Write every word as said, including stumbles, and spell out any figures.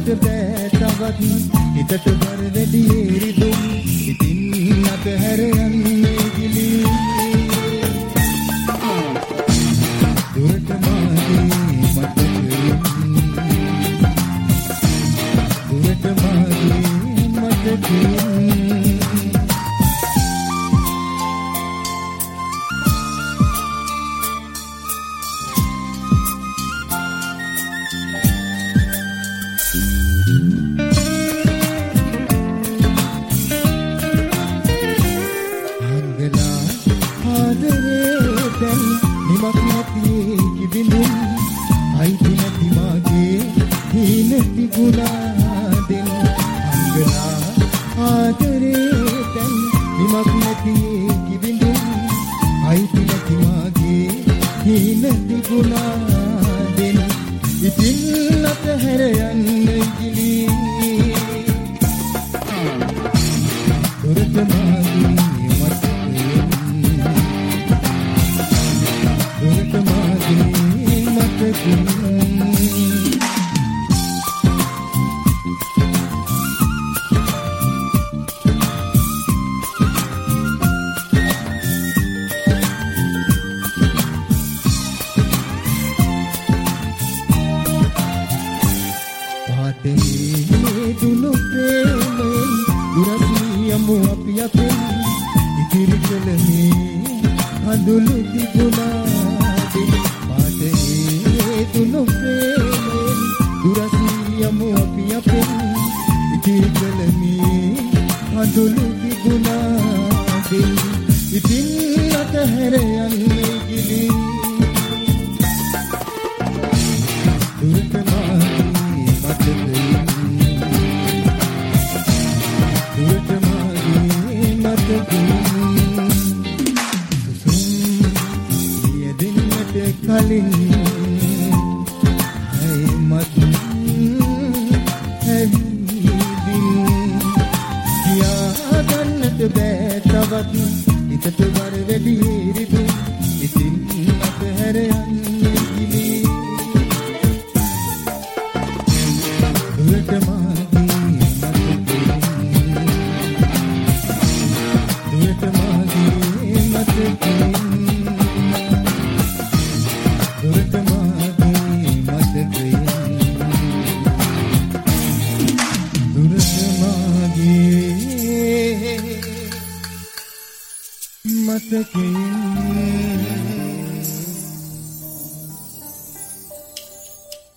කියන්නට බෑ තවත් හිතට බර වැඩි රිදුම් ඉතින් අතහැර යන්නේ ගිලි දුරට මාගේ මතකයෙන් දුරට මාගේ මතකයෙන් නිමක් නැති කිවිඳුන් අයිති නැති මාගේ හීනති ගුණාදෙන් අංගලා ආදරේ තැන් නිමක් නැති කිවිඳුන් අයිති නැති මාගේ හීනති ගුණාදෙන් ඉතින් අතහැර යන්නේ ගිලි දුරට මාගේ දුනු ප්‍රේමයෙන් දුරසියමු අපි අපෙන් ඉතිරි කලමේ හඳුළු තිබුණාදෙන් පාටේ දුනු ප්‍රේමයෙන් දුරසියමු අපි අපෙන් ඉතිරි කලමේ හඳුළු තිබුණාදෙන් ඉතින් අතහැර යන්නේ ගිලි දුරට මාගේ මතකයෙන් කලින් හැමත් හැවිදින් කියා ගන්නට බෑ තවත් හිතට වර වැඩි රිදුම් ඉතින් අතහැර යන්නේ ගිලි දුරට මාගේ මතකයෙන් දුරට මාගේ මතකයෙන් මතකයෙන්